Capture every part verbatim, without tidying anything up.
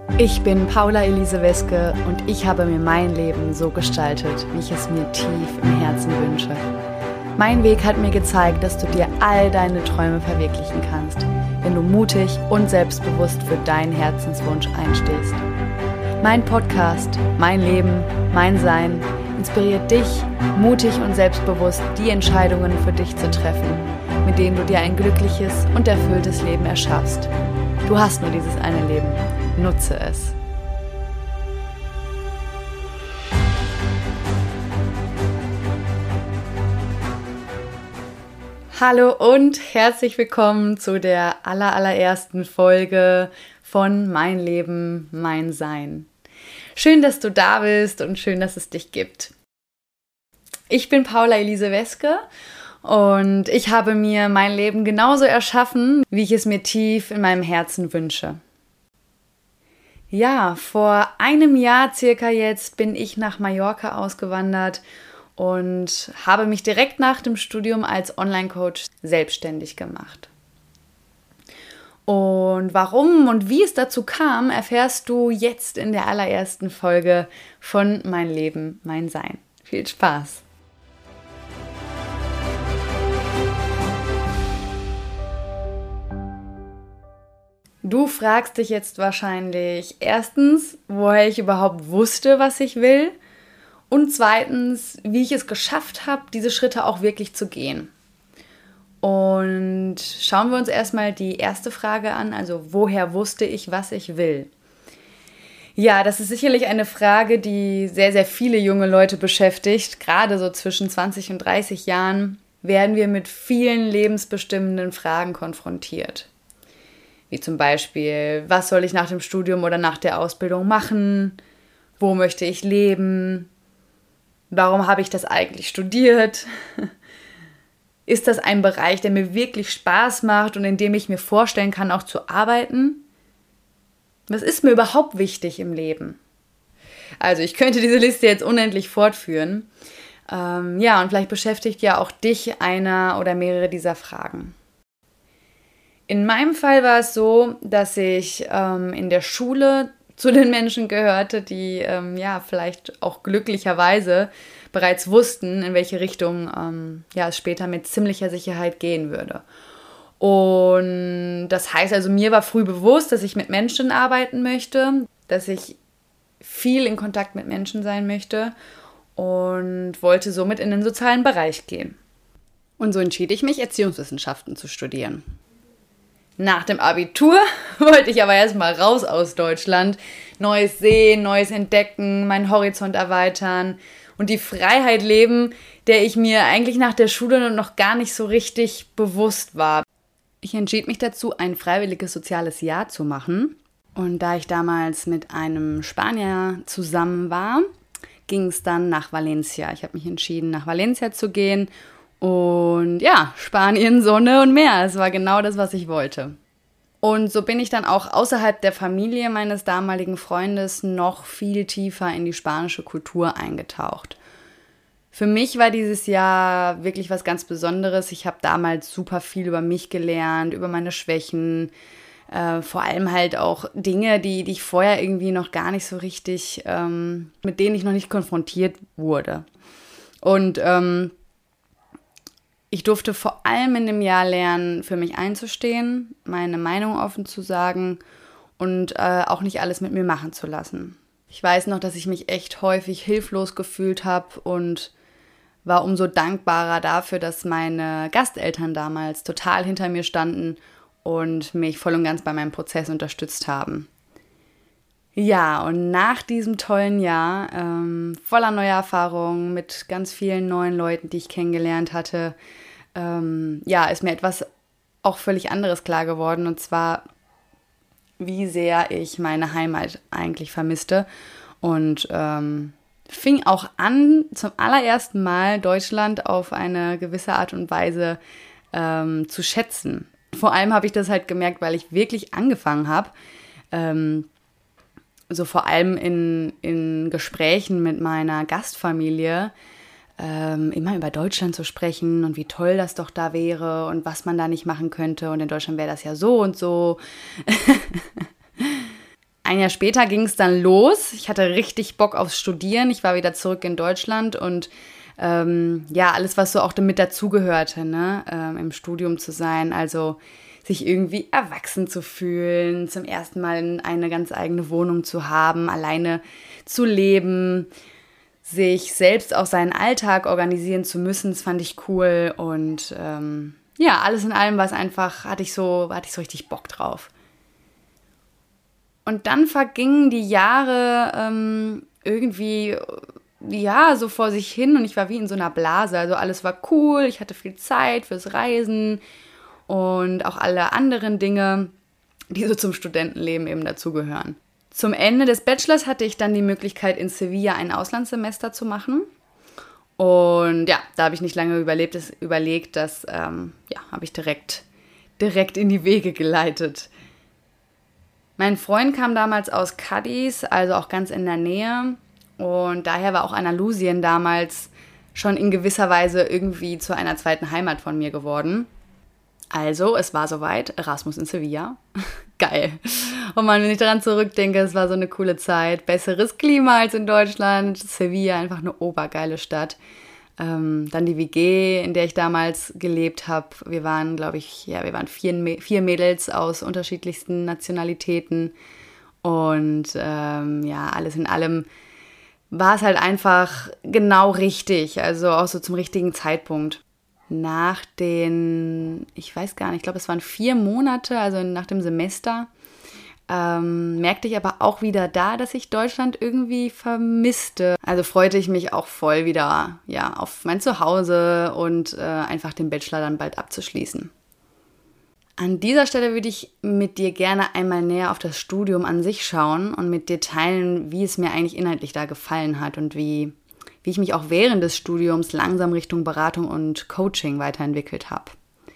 Ich bin Paula Elise Weske und ich habe mir mein Leben so gestaltet, wie ich es mir tief im Herzen wünsche. Mein Weg hat mir gezeigt, dass du dir all deine Träume verwirklichen kannst, wenn du mutig und selbstbewusst für deinen Herzenswunsch einstehst. Mein Podcast, mein Leben, mein Sein inspiriert dich, mutig und selbstbewusst die Entscheidungen für dich zu treffen, mit denen du dir ein glückliches und erfülltes Leben erschaffst. Du hast nur dieses eine Leben. Nutze es. Hallo und herzlich willkommen zu der aller, allerersten Folge von Mein Leben, mein Sein. Schön, dass du da bist und schön, dass es dich gibt. Ich bin Paula Elise Weske und ich habe mir mein Leben genauso erschaffen, wie ich es mir tief in meinem Herzen wünsche. Ja, vor einem Jahr circa jetzt bin ich nach Mallorca ausgewandert und habe mich direkt nach dem Studium als Online-Coach selbstständig gemacht. Und warum und wie es dazu kam, erfährst du jetzt in der allerersten Folge von Mein Leben, mein Sein. Viel Spaß! Du fragst dich jetzt wahrscheinlich erstens, woher ich überhaupt wusste, was ich will, und zweitens, wie ich es geschafft habe, diese Schritte auch wirklich zu gehen. Und schauen wir uns erstmal die erste Frage an, also woher wusste ich, was ich will? Ja, das ist sicherlich eine Frage, die sehr, sehr viele junge Leute beschäftigt. Gerade so zwischen zwanzig und dreißig Jahren werden wir mit vielen lebensbestimmenden Fragen konfrontiert. Wie zum Beispiel, was soll ich nach dem Studium oder nach der Ausbildung machen? Wo möchte ich leben? Warum habe ich das eigentlich studiert? Ist das ein Bereich, der mir wirklich Spaß macht und in dem ich mir vorstellen kann, auch zu arbeiten? Was ist mir überhaupt wichtig im Leben? Also ich könnte diese Liste jetzt unendlich fortführen. Ähm, ja, und vielleicht beschäftigt ja auch dich einer oder mehrere dieser Fragen. In meinem Fall war es so, dass ich ähm, in der Schule zu den Menschen gehörte, die ähm, ja vielleicht auch glücklicherweise bereits wussten, in welche Richtung ähm, ja, es später mit ziemlicher Sicherheit gehen würde. Und das heißt also, mir war früh bewusst, dass ich mit Menschen arbeiten möchte, dass ich viel in Kontakt mit Menschen sein möchte und wollte somit in den sozialen Bereich gehen. Und so entschied ich mich, Erziehungswissenschaften zu studieren. Nach dem Abitur wollte ich aber erstmal raus aus Deutschland, Neues sehen, Neues entdecken, meinen Horizont erweitern und die Freiheit leben, der ich mir eigentlich nach der Schule noch gar nicht so richtig bewusst war. Ich entschied mich dazu, ein freiwilliges soziales Jahr zu machen. Und da ich damals mit einem Spanier zusammen war, ging es dann nach Valencia. Ich habe mich entschieden, nach Valencia zu gehen. Und ja, Spanien, Sonne und Meer, es war genau das, was ich wollte. Und so bin ich dann auch außerhalb der Familie meines damaligen Freundes noch viel tiefer in die spanische Kultur eingetaucht. Für mich war dieses Jahr wirklich was ganz Besonderes. Ich habe damals super viel über mich gelernt, über meine Schwächen, äh, vor allem halt auch Dinge, die, die ich vorher irgendwie noch gar nicht so richtig, ähm, mit denen ich noch nicht konfrontiert wurde. Und ähm, Ich durfte vor allem in dem Jahr lernen, für mich einzustehen, meine Meinung offen zu sagen und äh, auch nicht alles mit mir machen zu lassen. Ich weiß noch, dass ich mich echt häufig hilflos gefühlt habe und war umso dankbarer dafür, dass meine Gasteltern damals total hinter mir standen und mich voll und ganz bei meinem Prozess unterstützt haben. Ja, und nach diesem tollen Jahr, ähm, voller neuer Erfahrungen, mit ganz vielen neuen Leuten, die ich kennengelernt hatte, ähm, ja, ist mir etwas auch völlig anderes klar geworden, und zwar, wie sehr ich meine Heimat eigentlich vermisste, und ähm, fing auch an, zum allerersten Mal Deutschland auf eine gewisse Art und Weise ähm, zu schätzen. Vor allem habe ich das halt gemerkt, weil ich wirklich angefangen habe, ähm, so vor allem in, in Gesprächen mit meiner Gastfamilie, ähm, immer über Deutschland zu sprechen und wie toll das doch da wäre und was man da nicht machen könnte. Und in Deutschland wäre das ja so und so. ein Jahr später ging es dann los. Ich hatte richtig Bock aufs Studieren. Ich war wieder zurück in Deutschland und ähm, ja, alles, was so auch damit dazugehörte, ne, ähm, im Studium zu sein. Also sich irgendwie erwachsen zu fühlen, zum ersten Mal eine ganz eigene Wohnung zu haben, alleine zu leben, sich selbst auch seinen Alltag organisieren zu müssen, das fand ich cool. Und ähm, ja, alles in allem war es einfach, hatte ich so, hatte ich so richtig Bock drauf. Und dann vergingen die Jahre ähm, irgendwie, ja, so vor sich hin und ich war wie in so einer Blase. Also alles war cool, ich hatte viel Zeit fürs Reisen und auch alle anderen Dinge, die so zum Studentenleben eben dazugehören. Zum Ende des Bachelors hatte ich dann die Möglichkeit, in Sevilla ein Auslandssemester zu machen. Und ja, da habe ich nicht lange überlebt, das, überlegt, das ähm, ja, habe ich direkt, direkt in die Wege geleitet. Mein Freund kam damals aus Cadiz, also auch ganz in der Nähe. Und daher war auch Andalusien damals schon in gewisser Weise irgendwie zu einer zweiten Heimat von mir geworden. Also, es war soweit, Erasmus in Sevilla. Geil. Und man, wenn ich daran zurückdenke, es war so eine coole Zeit. Besseres Klima als in Deutschland. Sevilla, einfach eine obergeile Stadt. Ähm, dann die W G, in der ich damals gelebt habe. Wir waren, glaube ich, ja, wir waren vier, vier Mädels aus unterschiedlichsten Nationalitäten. Und ähm, ja, alles in allem war es halt einfach genau richtig. Also auch so zum richtigen Zeitpunkt. Nach den, ich weiß gar nicht, ich glaube, es waren vier Monate, also nach dem Semester, ähm, merkte ich aber auch wieder da, dass ich Deutschland irgendwie vermisste. Also freute ich mich auch voll wieder, ja, auf mein Zuhause und äh, einfach den Bachelor dann bald abzuschließen. An dieser Stelle würde ich mit dir gerne einmal näher auf das Studium an sich schauen und mit dir teilen, wie es mir eigentlich inhaltlich da gefallen hat und wie wie ich mich auch während des Studiums langsam Richtung Beratung und Coaching weiterentwickelt habe.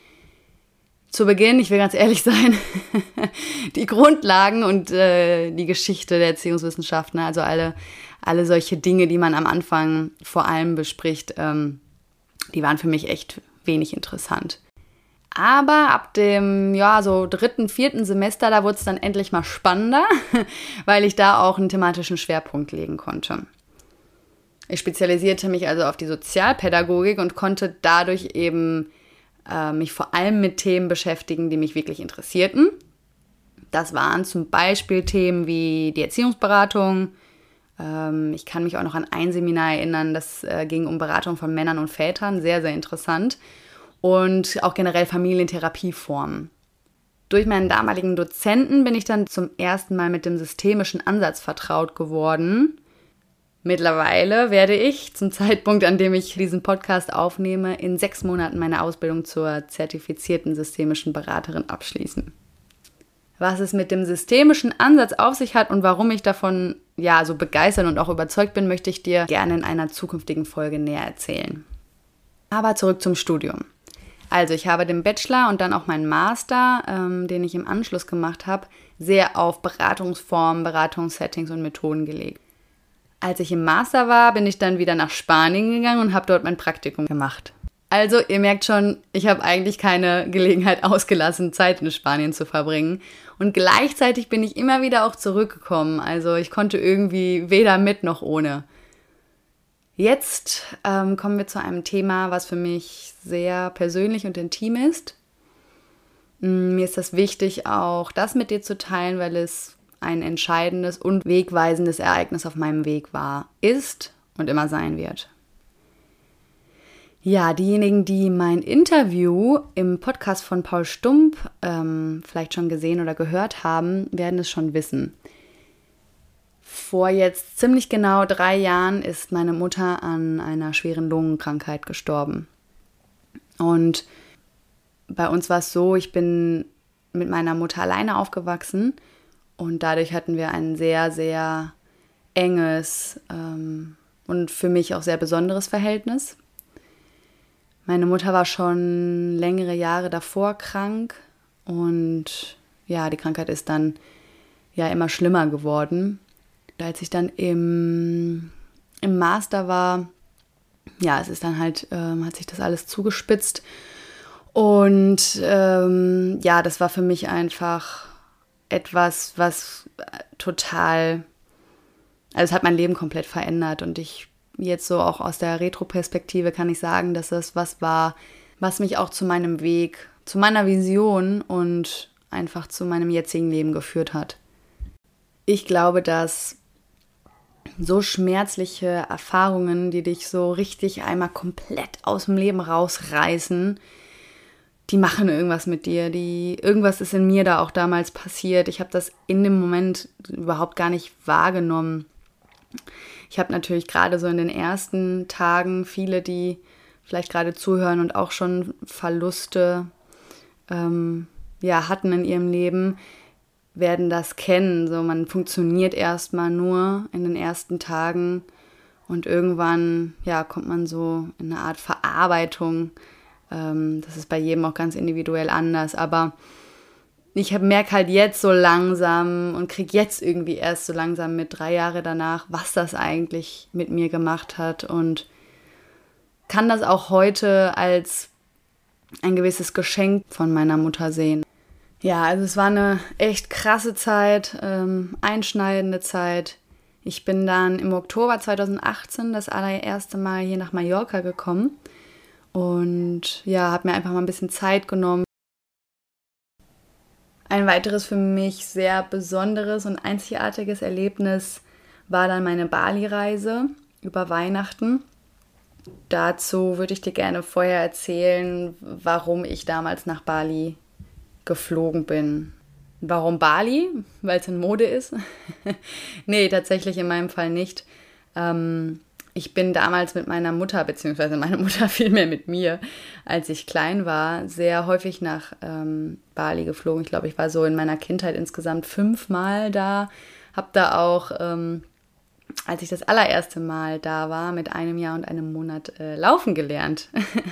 Zu Beginn, ich will ganz ehrlich sein, die Grundlagen und äh, die Geschichte der Erziehungswissenschaften, also alle, alle solche Dinge, die man am Anfang vor allem bespricht, ähm, die waren für mich echt wenig interessant. Aber ab dem, ja, so dritten, vierten Semester, da wurde es dann endlich mal spannender, weil ich da auch einen thematischen Schwerpunkt legen konnte. Ich spezialisierte mich also auf die Sozialpädagogik und konnte dadurch eben äh, mich vor allem mit Themen beschäftigen, die mich wirklich interessierten. Das waren zum Beispiel Themen wie die Erziehungsberatung. Ähm, ich kann mich auch noch an ein Seminar erinnern, das äh, ging um Beratung von Männern und Vätern, sehr, sehr interessant. Und auch generell Familientherapieformen. Durch meinen damaligen Dozenten bin ich dann zum ersten Mal mit dem systemischen Ansatz vertraut geworden. Mittlerweile werde ich zum Zeitpunkt, an dem ich diesen Podcast aufnehme, in sechs Monaten meine Ausbildung zur zertifizierten systemischen Beraterin abschließen. Was es mit dem systemischen Ansatz auf sich hat und warum ich davon ja so begeistert und auch überzeugt bin, möchte ich dir gerne in einer zukünftigen Folge näher erzählen. Aber zurück zum Studium. Also ich habe den Bachelor und dann auch meinen Master, ähm, den ich im Anschluss gemacht habe, sehr auf Beratungsformen, Beratungssettings und Methoden gelegt. Als ich im Master war, bin ich dann wieder nach Spanien gegangen und habe dort mein Praktikum gemacht. Also ihr merkt schon, ich habe eigentlich keine Gelegenheit ausgelassen, Zeit in Spanien zu verbringen. Und gleichzeitig bin ich immer wieder auch zurückgekommen. Also ich konnte irgendwie weder mit noch ohne. Jetzt ähm, kommen wir zu einem Thema, was für mich sehr persönlich und intim ist. Mir ist das wichtig, auch das mit dir zu teilen, weil es ein entscheidendes und wegweisendes Ereignis auf meinem Weg war, ist und immer sein wird. Ja, diejenigen, die mein Interview im Podcast von Paul Stump ähm, vielleicht schon gesehen oder gehört haben, werden es schon wissen. Vor jetzt ziemlich genau drei Jahren ist meine Mutter an einer schweren Lungenkrankheit gestorben. Und bei uns war es so, ich bin mit meiner Mutter alleine aufgewachsen. Und dadurch hatten wir ein sehr, sehr enges ähm, und für mich auch sehr besonderes Verhältnis. Meine Mutter war schon längere Jahre davor krank und ja, die Krankheit ist dann ja immer schlimmer geworden. Als ich dann im, im Master war, ja, es ist dann halt, ähm, hat sich das alles zugespitzt. Und ähm, ja, das war für mich einfach etwas, was total, also es hat mein Leben komplett verändert und ich jetzt so auch aus der Retro-Perspektive kann ich sagen, dass das was war, was mich auch zu meinem Weg, zu meiner Vision und einfach zu meinem jetzigen Leben geführt hat. Ich glaube, dass so schmerzliche Erfahrungen, die dich so richtig einmal komplett aus dem Leben rausreißen, die machen irgendwas mit dir, die irgendwas ist in mir da auch damals passiert. Ich habe das in dem Moment überhaupt gar nicht wahrgenommen. Ich habe natürlich gerade so in den ersten Tagen viele, die vielleicht gerade zuhören und auch schon Verluste ähm, ja, hatten in ihrem Leben, werden das kennen. So, man funktioniert erstmal nur in den ersten Tagen und irgendwann ja, kommt man so in eine Art Verarbeitung. Ähm, das ist bei jedem auch ganz individuell anders, aber ich merke halt jetzt so langsam und kriege jetzt irgendwie erst so langsam mit drei Jahre danach, was das eigentlich mit mir gemacht hat und kann das auch heute als ein gewisses Geschenk von meiner Mutter sehen. Ja, also es war eine echt krasse Zeit, ähm, einschneidende Zeit. Ich bin dann im Oktober zweitausendachtzehn das allererste Mal hier nach Mallorca gekommen und ja, habe mir einfach mal ein bisschen Zeit genommen. Ein weiteres für mich sehr besonderes und einzigartiges Erlebnis war dann meine Bali-Reise über Weihnachten. Dazu würde ich dir gerne vorher erzählen, warum ich damals nach Bali geflogen bin. Warum Bali? Weil es in Mode ist? Nee, tatsächlich in meinem Fall nicht. Ähm, ich bin damals mit meiner Mutter, beziehungsweise meine Mutter vielmehr mit mir, als ich klein war, sehr häufig nach ähm, Bali geflogen. Ich glaube, ich war so in meiner Kindheit insgesamt fünfmal da. Habe da auch, ähm, als ich das allererste Mal da war, mit einem Jahr und einem Monat äh, laufen gelernt.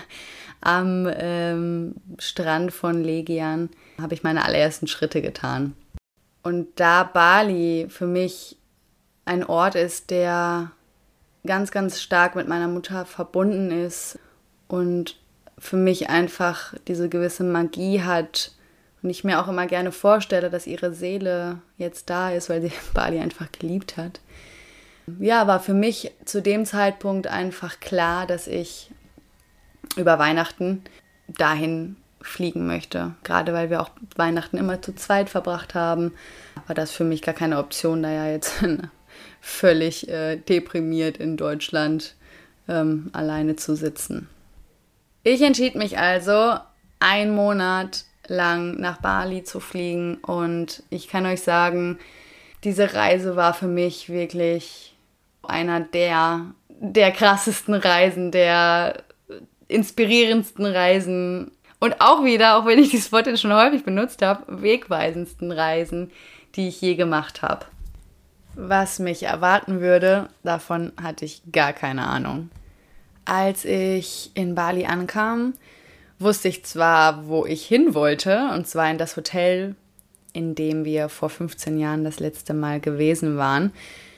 Am ähm, Strand von Legian habe ich meine allerersten Schritte getan. Und da Bali für mich ein Ort ist, der ganz, ganz stark mit meiner Mutter verbunden ist und für mich einfach diese gewisse Magie hat und ich mir auch immer gerne vorstelle, dass ihre Seele jetzt da ist, weil sie Bali einfach geliebt hat. Ja, war für mich zu dem Zeitpunkt einfach klar, dass ich über Weihnachten dahin fliegen möchte. Gerade weil wir auch Weihnachten immer zu zweit verbracht haben, war das für mich gar keine Option, da ja jetzt völlig äh, deprimiert in Deutschland ähm, alleine zu sitzen. Ich entschied mich also, einen Monat lang nach Bali zu fliegen und ich kann euch sagen, diese Reise war für mich wirklich einer der, der krassesten Reisen, der inspirierendsten Reisen und auch wieder, auch wenn ich dieses Wort jetzt schon häufig benutzt habe, wegweisendsten Reisen, die ich je gemacht habe. Was mich erwarten würde, davon hatte ich gar keine Ahnung. Als ich in Bali ankam, wusste ich zwar, wo ich hin wollte, und zwar in das Hotel, in dem wir vor fünfzehn Jahren das letzte Mal gewesen waren.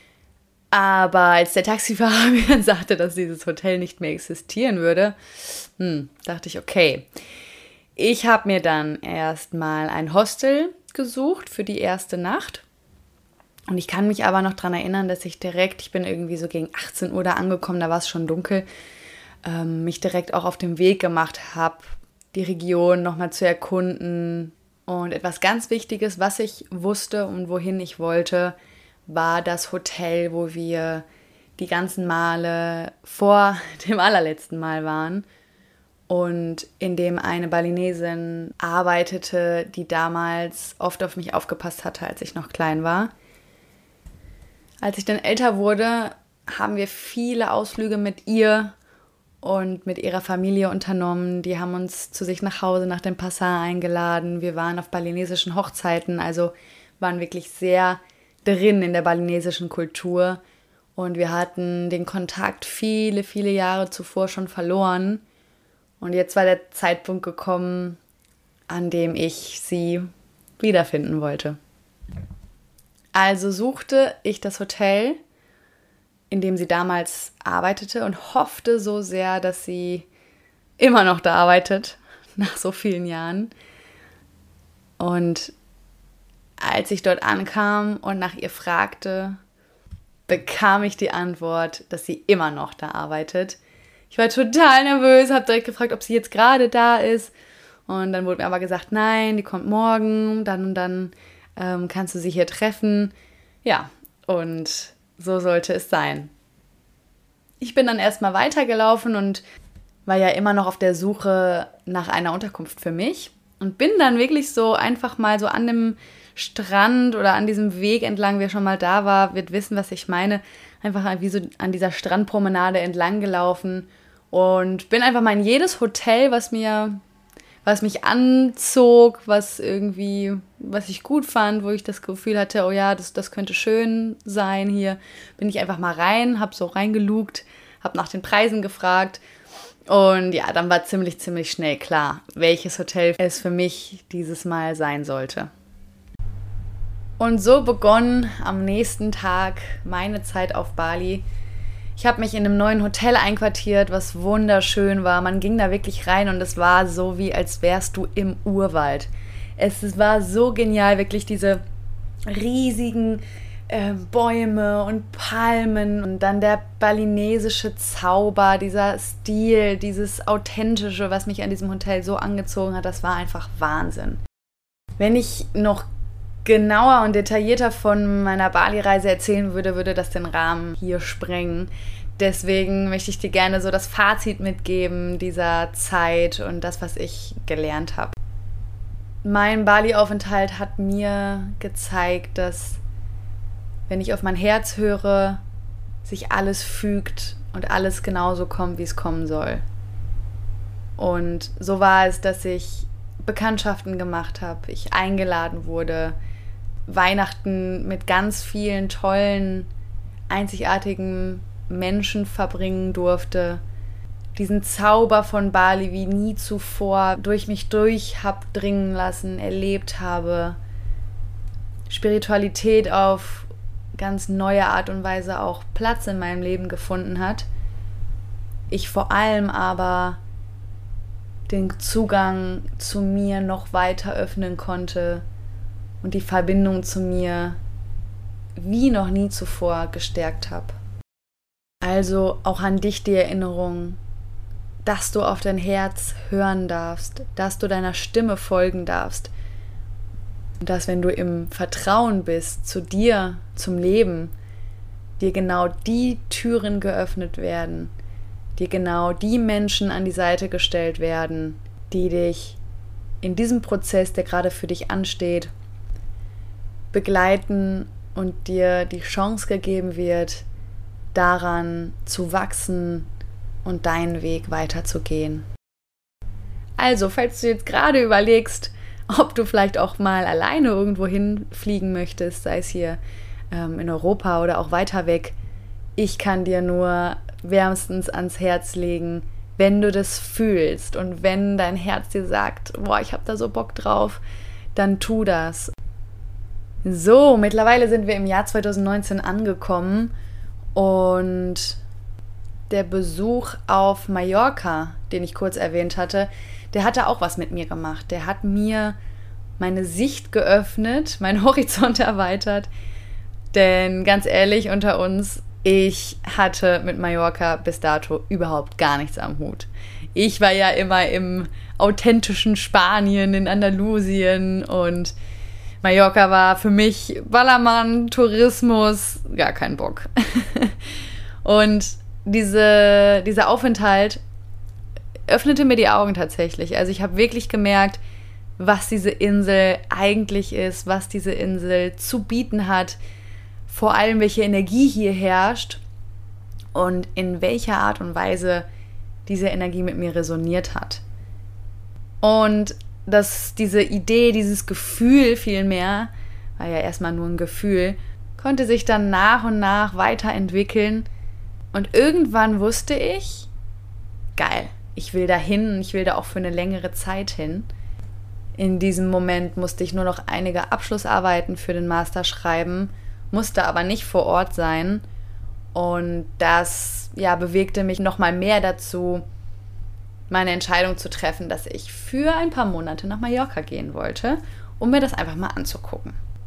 Aber als der Taxifahrer mir dann sagte, dass dieses Hotel nicht mehr existieren würde, hm, dachte ich, okay. Ich habe mir dann erstmal ein Hostel gesucht für die erste Nacht. Und ich kann mich aber noch daran erinnern, dass ich direkt, ich bin irgendwie so gegen achtzehn Uhr da angekommen, da war es schon dunkel, ähm, mich direkt auch auf den Weg gemacht habe, die Region nochmal zu erkunden. Und etwas ganz Wichtiges, was ich wusste und wohin ich wollte, war das Hotel, wo wir die ganzen Male vor dem allerletzten Mal waren und in dem eine Balinesin arbeitete, die damals oft auf mich aufgepasst hatte, als ich noch klein war. Als ich dann älter wurde, haben wir viele Ausflüge mit ihr und mit ihrer Familie unternommen. Die haben uns zu sich nach Hause nach dem Passar eingeladen. Wir waren auf balinesischen Hochzeiten, also waren wirklich sehr drin in der balinesischen Kultur. Und wir hatten den Kontakt viele, viele Jahre zuvor schon verloren. Und jetzt war der Zeitpunkt gekommen, an dem ich sie wiederfinden wollte. Also suchte ich das Hotel, in dem sie damals arbeitete und hoffte so sehr, dass sie immer noch da arbeitet, nach so vielen Jahren. Und als ich dort ankam und nach ihr fragte, bekam ich die Antwort, dass sie immer noch da arbeitet. Ich war total nervös, habe direkt gefragt, ob sie jetzt gerade da ist. Und dann wurde mir aber gesagt, nein, die kommt morgen, dann und dann ähm, kannst du sie hier treffen. Ja, und so sollte es sein. Ich bin dann erstmal weitergelaufen und war ja immer noch auf der Suche nach einer Unterkunft für mich. Und bin dann wirklich so einfach mal so an dem Strand oder an diesem Weg entlang, wer schon mal da war, wird wissen, was ich meine, einfach wie so an dieser Strandpromenade entlang gelaufen und bin einfach mal in jedes Hotel, was mir, was mich anzog, was irgendwie, was ich gut fand, wo ich das Gefühl hatte, oh ja, das, das könnte schön sein hier, bin ich einfach mal rein, hab so reingelugt, hab nach den Preisen gefragt und ja, dann war ziemlich, ziemlich schnell klar, welches Hotel es für mich dieses Mal sein sollte. Und so begann am nächsten Tag meine Zeit auf Bali. Ich habe mich in einem neuen Hotel einquartiert, was wunderschön war. Man ging da wirklich rein und es war so, wie als wärst du im Urwald. Es war so genial, wirklich diese riesigen äh, Bäume und Palmen und dann der balinesische Zauber, dieser Stil, dieses Authentische, was mich an diesem Hotel so angezogen hat, das war einfach Wahnsinn. Wenn ich noch genauer und detaillierter von meiner Bali-Reise erzählen würde, würde das den Rahmen hier sprengen. Deswegen möchte ich dir gerne so das Fazit mitgeben dieser Zeit und das, was ich gelernt habe. Mein Bali-Aufenthalt hat mir gezeigt, dass, wenn ich auf mein Herz höre, sich alles fügt und alles genauso kommt, wie es kommen soll. Und so war es, dass ich Bekanntschaften gemacht habe, ich eingeladen wurde, Weihnachten mit ganz vielen tollen, einzigartigen Menschen verbringen durfte, diesen Zauber von Bali wie nie zuvor durch mich durch hab dringen lassen, erlebt habe, Spiritualität auf ganz neue Art und Weise auch Platz in meinem Leben gefunden hat, ich vor allem aber den Zugang zu mir noch weiter öffnen konnte und die Verbindung zu mir wie noch nie zuvor gestärkt habe. Also auch an dich die Erinnerung, dass du auf dein Herz hören darfst, dass du deiner Stimme folgen darfst und dass, wenn du im Vertrauen bist zu dir, zum Leben, dir genau die Türen geöffnet werden, dir genau die Menschen an die Seite gestellt werden, die dich in diesem Prozess, der gerade für dich ansteht, begleiten und dir die Chance gegeben wird, daran zu wachsen und deinen Weg weiterzugehen. Also, falls du jetzt gerade überlegst, ob du vielleicht auch mal alleine irgendwo hinfliegen möchtest, sei es hier ähm, in Europa oder auch weiter weg, ich kann dir nur wärmstens ans Herz legen, wenn du das fühlst und wenn dein Herz dir sagt, boah, ich hab da so Bock drauf, dann tu das. So, mittlerweile sind wir im Jahr zwanzig neunzehn angekommen und der Besuch auf Mallorca, den ich kurz erwähnt hatte, der hatte auch was mit mir gemacht. Der hat mir meine Sicht geöffnet, meinen Horizont erweitert, denn ganz ehrlich unter uns, ich hatte mit Mallorca bis dato überhaupt gar nichts am Hut. Ich war ja immer im authentischen Spanien, in Andalusien und Mallorca war für mich Ballermann, Tourismus, gar kein Bock. Und diese, dieser Aufenthalt öffnete mir die Augen tatsächlich. Also ich habe wirklich gemerkt, was diese Insel eigentlich ist, was diese Insel zu bieten hat, vor allem welche Energie hier herrscht und in welcher Art und Weise diese Energie mit mir resoniert hat. Und dass diese Idee, dieses Gefühl vielmehr, war ja erstmal nur ein Gefühl, konnte sich dann nach und nach weiterentwickeln und irgendwann wusste ich, geil, ich will da hin und ich will da auch für eine längere Zeit hin. In diesem Moment musste ich nur noch einige Abschlussarbeiten für den Master schreiben, musste aber nicht vor Ort sein und das ja, bewegte mich nochmal mehr dazu, meine Entscheidung zu treffen, dass ich für ein paar Monate nach Mallorca gehen wollte, um mir das einfach mal anzugucken.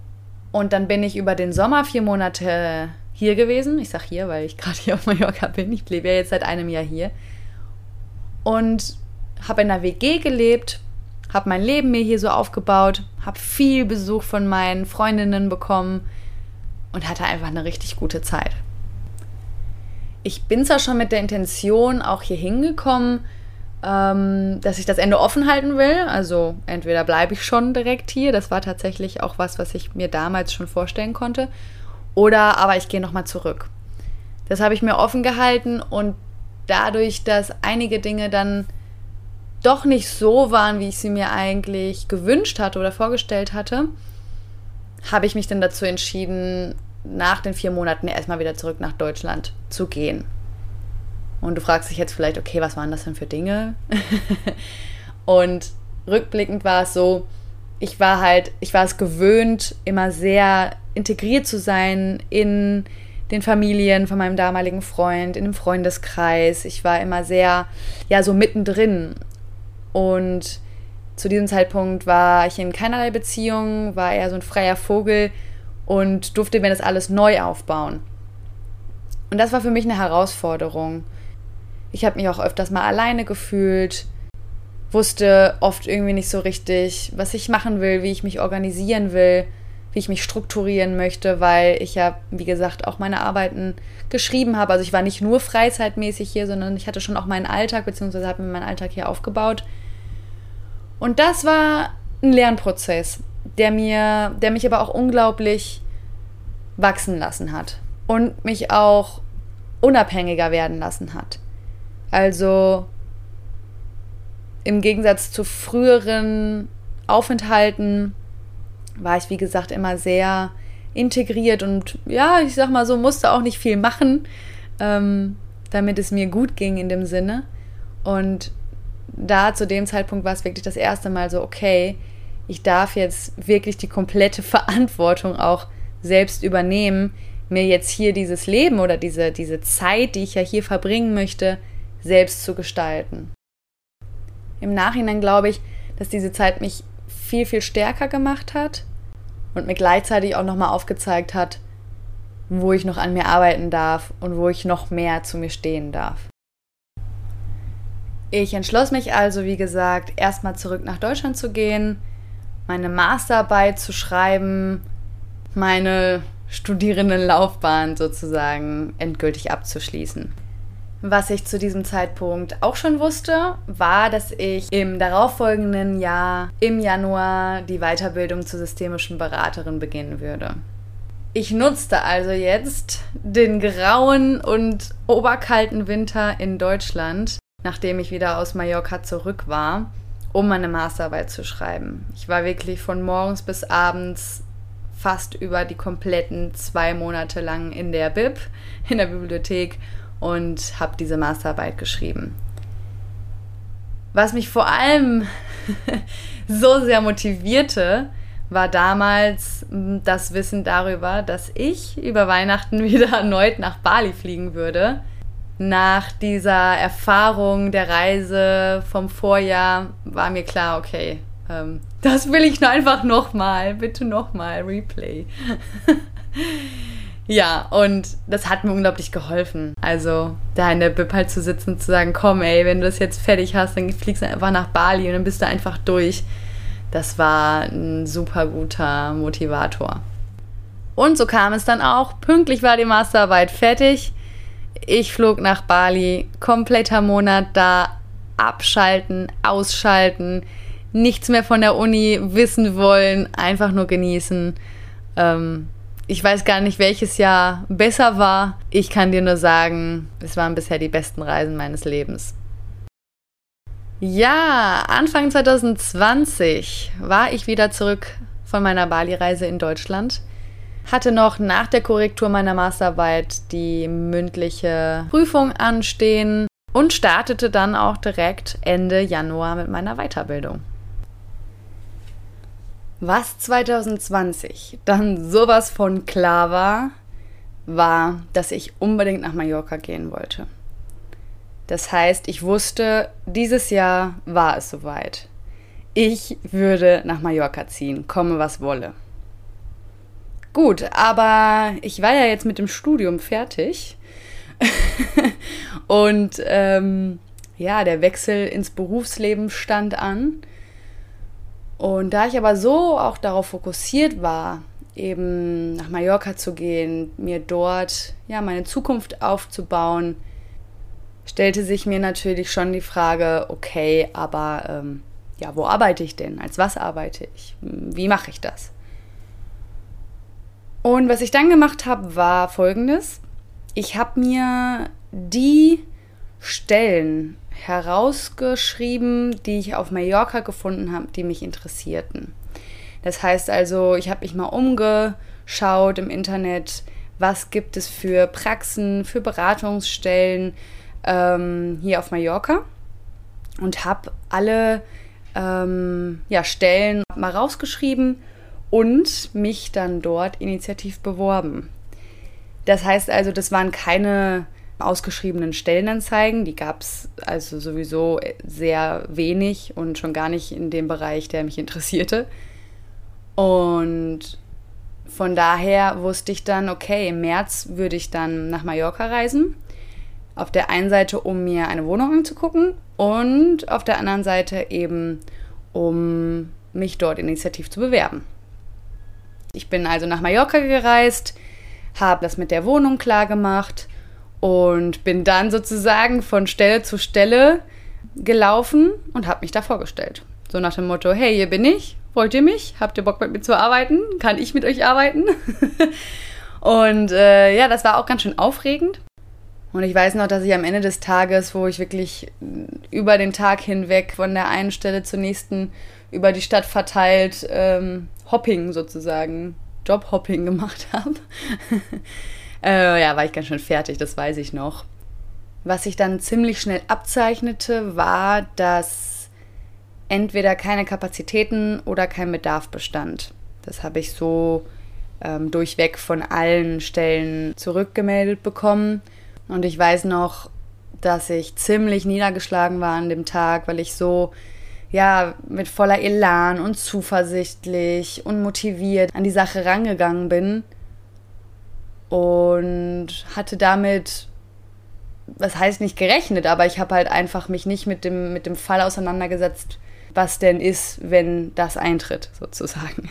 Und dann bin ich über den Sommer vier Monate hier gewesen. Ich sage hier, weil ich gerade hier auf Mallorca bin. Ich lebe ja jetzt seit einem Jahr hier. Und habe in einer W G gelebt, habe mein Leben mir hier so aufgebaut, habe viel Besuch von meinen Freundinnen bekommen und hatte einfach eine richtig gute Zeit. Ich bin zwar schon mit der Intention auch hier hingekommen, ähm, dass ich das Ende offen halten will. Also entweder bleibe ich schon direkt hier, das war tatsächlich auch was, was ich mir damals schon vorstellen konnte, oder aber ich gehe nochmal zurück. Das habe ich mir offen gehalten und dadurch, dass einige Dinge dann doch nicht so waren, wie ich sie mir eigentlich gewünscht hatte oder vorgestellt hatte, habe ich mich dann dazu entschieden, nach den vier Monaten erstmal wieder zurück nach Deutschland zu gehen. Und du fragst dich jetzt vielleicht, okay, was waren das denn für Dinge? Und rückblickend war es so, ich war halt, ich war es gewöhnt, immer sehr integriert zu sein in den Familien von meinem damaligen Freund, in dem Freundeskreis. Ich war immer sehr, ja, so mittendrin. Und zu diesem Zeitpunkt war ich in keinerlei Beziehung, war eher so ein freier Vogel und durfte mir das alles neu aufbauen. Und das war für mich eine Herausforderung. Ich habe mich auch öfters mal alleine gefühlt, wusste oft irgendwie nicht so richtig, was ich machen will, wie ich mich organisieren will, wie ich mich strukturieren möchte, weil ich ja, wie gesagt, auch meine Arbeiten geschrieben habe. Also ich war nicht nur freizeitmäßig hier, sondern ich hatte schon auch meinen Alltag, beziehungsweise habe mir meinen Alltag hier aufgebaut. Und das war ein Lernprozess, der mir, der mich aber auch unglaublich wachsen lassen hat und mich auch unabhängiger werden lassen hat. Also im Gegensatz zu früheren Aufenthalten war ich, wie gesagt, immer sehr integriert und ja, ich sag mal so, musste auch nicht viel machen, ähm, damit es mir gut ging in dem Sinne. Und da zu dem Zeitpunkt war es wirklich das erste Mal so, okay, ich darf jetzt wirklich die komplette Verantwortung auch selbst übernehmen, mir jetzt hier dieses Leben oder diese, diese Zeit, die ich ja hier verbringen möchte, selbst zu gestalten. Im Nachhinein glaube ich, dass diese Zeit mich viel, viel stärker gemacht hat und mir gleichzeitig auch nochmal aufgezeigt hat, wo ich noch an mir arbeiten darf und wo ich noch mehr zu mir stehen darf. Ich entschloss mich also, wie gesagt, erstmal zurück nach Deutschland zu gehen, meine Masterarbeit zu schreiben, meine Studierendenlaufbahn sozusagen endgültig abzuschließen. Was ich zu diesem Zeitpunkt auch schon wusste, war, dass ich im darauffolgenden Jahr, im Januar, die Weiterbildung zur systemischen Beraterin beginnen würde. Ich nutzte also jetzt den grauen und oberkalten Winter in Deutschland, nachdem ich wieder aus Mallorca zurück war, um meine Masterarbeit zu schreiben. Ich war wirklich von morgens bis abends fast über die kompletten zwei Monate lang in der Bib, in der Bibliothek, und habe diese Masterarbeit geschrieben. Was mich vor allem so sehr motivierte, war damals das Wissen darüber, dass ich über Weihnachten wieder erneut nach Bali fliegen würde. Nach dieser Erfahrung der Reise vom Vorjahr war mir klar, okay, ähm, das will ich einfach nochmal, bitte nochmal, Replay. Ja, und das hat mir unglaublich geholfen. Also da in der Bib halt zu sitzen und zu sagen, komm ey, wenn du das jetzt fertig hast, dann fliegst du einfach nach Bali und dann bist du einfach durch. Das war ein super guter Motivator. Und so kam es dann auch. Pünktlich war die Masterarbeit fertig. Ich flog nach Bali, kompletter Monat da, abschalten, ausschalten, nichts mehr von der Uni wissen wollen, einfach nur genießen. Ähm, ich weiß gar nicht, welches Jahr besser war. Ich kann dir nur sagen, es waren bisher die besten Reisen meines Lebens. Ja, Anfang zwanzig zwanzig war ich wieder zurück von meiner Bali-Reise in Deutschland. Hatte noch nach der Korrektur meiner Masterarbeit die mündliche Prüfung anstehen und startete dann auch direkt Ende Januar mit meiner Weiterbildung. Was zwanzig zwanzig dann sowas von klar war, war, dass ich unbedingt nach Mallorca gehen wollte. Das heißt, ich wusste, dieses Jahr war es soweit. Ich würde nach Mallorca ziehen, komme was wolle. Gut, aber ich war ja jetzt mit dem Studium fertig. Und ähm, ja, der Wechsel ins Berufsleben stand an. Und da ich aber so auch darauf fokussiert war, eben nach Mallorca zu gehen, mir dort ja meine Zukunft aufzubauen, stellte sich mir natürlich schon die Frage, okay, aber ähm, ja, wo arbeite ich denn? Als was arbeite ich? Wie mache ich das? Und was ich dann gemacht habe, war Folgendes. Ich habe mir die Stellen herausgeschrieben, die ich auf Mallorca gefunden habe, die mich interessierten. Das heißt also, ich habe mich mal umgeschaut im Internet, was gibt es für Praxen, für Beratungsstellen ähm, hier auf Mallorca und habe alle ähm, ja, Stellen mal rausgeschrieben und mich dann dort initiativ beworben. Das heißt also, das waren keine ausgeschriebenen Stellenanzeigen, die gab es also sowieso sehr wenig und schon gar nicht in dem Bereich, der mich interessierte. Und von daher wusste ich dann, okay, im März würde ich dann nach Mallorca reisen. Auf der einen Seite, um mir eine Wohnung anzugucken und auf der anderen Seite eben, um mich dort initiativ zu bewerben. Ich bin also nach Mallorca gereist, habe das mit der Wohnung klar gemacht und bin dann sozusagen von Stelle zu Stelle gelaufen und habe mich da vorgestellt. So nach dem Motto, hey, hier bin ich, wollt ihr mich? Habt ihr Bock mit mir zu arbeiten? Kann ich mit euch arbeiten? Und äh, ja, das war auch ganz schön aufregend. Und ich weiß noch, dass ich am Ende des Tages, wo ich wirklich über den Tag hinweg von der einen Stelle zur nächsten über die Stadt verteilt ähm, Hopping sozusagen, Jobhopping gemacht habe, äh, ja, war ich ganz schön fertig, das weiß ich noch. Was sich dann ziemlich schnell abzeichnete, war, dass entweder keine Kapazitäten oder kein Bedarf bestand. Das habe ich so ähm, durchweg von allen Stellen zurückgemeldet bekommen. Und ich weiß noch, dass ich ziemlich niedergeschlagen war an dem Tag, weil ich so ja mit voller Elan und zuversichtlich und motiviert an die Sache rangegangen bin und hatte damit, was heißt nicht gerechnet, aber ich habe halt einfach mich nicht mit dem, mit dem Fall auseinandergesetzt, was denn ist, wenn das eintritt, sozusagen.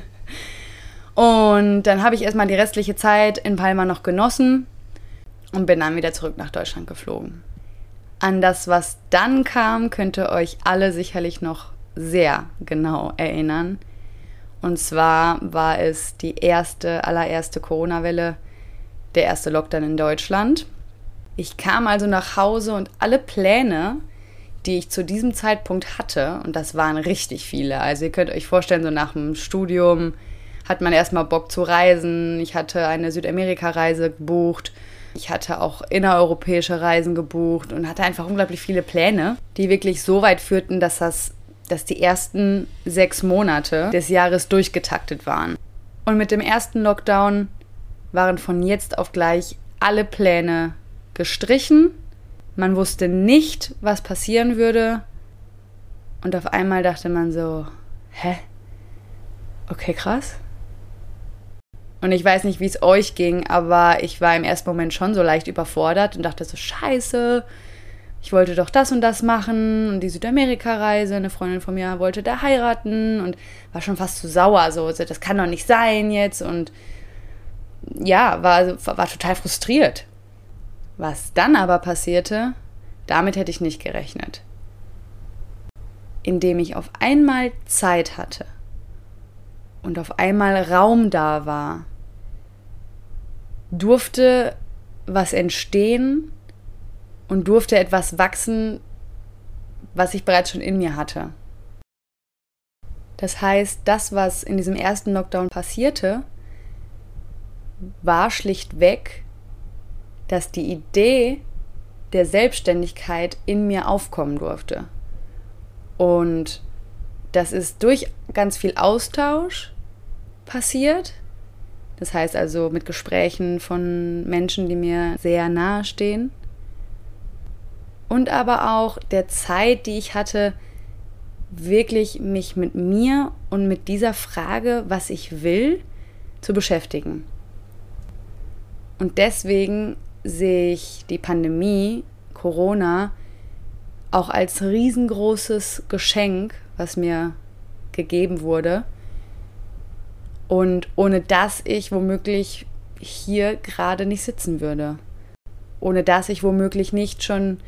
Und dann habe ich erstmal die restliche Zeit in Palma noch genossen und bin dann wieder zurück nach Deutschland geflogen. An das, was dann kam, könnt ihr euch alle sicherlich noch sehr genau erinnern. Und zwar war es die erste, allererste Corona-Welle, der erste Lockdown in Deutschland. Ich kam also nach Hause und alle Pläne, die ich zu diesem Zeitpunkt hatte, und das waren richtig viele, also ihr könnt euch vorstellen, so nach dem Studium hat man erstmal Bock zu reisen. Ich hatte eine Südamerika-Reise gebucht. Ich hatte auch innereuropäische Reisen gebucht und hatte einfach unglaublich viele Pläne, die wirklich so weit führten, dass das, dass die ersten sechs Monate des Jahres durchgetaktet waren. Und mit dem ersten Lockdown waren von jetzt auf gleich alle Pläne gestrichen. Man wusste nicht, was passieren würde. Und auf einmal dachte man so, hä? Okay, krass. Und ich weiß nicht, wie es euch ging, aber ich war im ersten Moment schon so leicht überfordert und dachte so, scheiße, ich wollte doch das und das machen und die Südamerika-Reise, eine Freundin von mir wollte da heiraten und war schon fast zu sauer, so, das kann doch nicht sein jetzt und ja, war, war total frustriert. Was dann aber passierte, damit hätte ich nicht gerechnet. Indem ich auf einmal Zeit hatte und auf einmal Raum da war, durfte was entstehen und durfte etwas wachsen, was ich bereits schon in mir hatte. Das heißt, das, was in diesem ersten Lockdown passierte, war schlichtweg, dass die Idee der Selbstständigkeit in mir aufkommen durfte. Und das ist durch ganz viel Austausch passiert. Das heißt also mit Gesprächen von Menschen, die mir sehr nahe stehen. Und aber auch der Zeit, die ich hatte, wirklich mich mit mir und mit dieser Frage, was ich will, zu beschäftigen. Und deswegen sehe ich die Pandemie, Corona, auch als riesengroßes Geschenk, was mir gegeben wurde. Und ohne das ich womöglich hier gerade nicht sitzen würde. Ohne dass ich womöglich nicht schon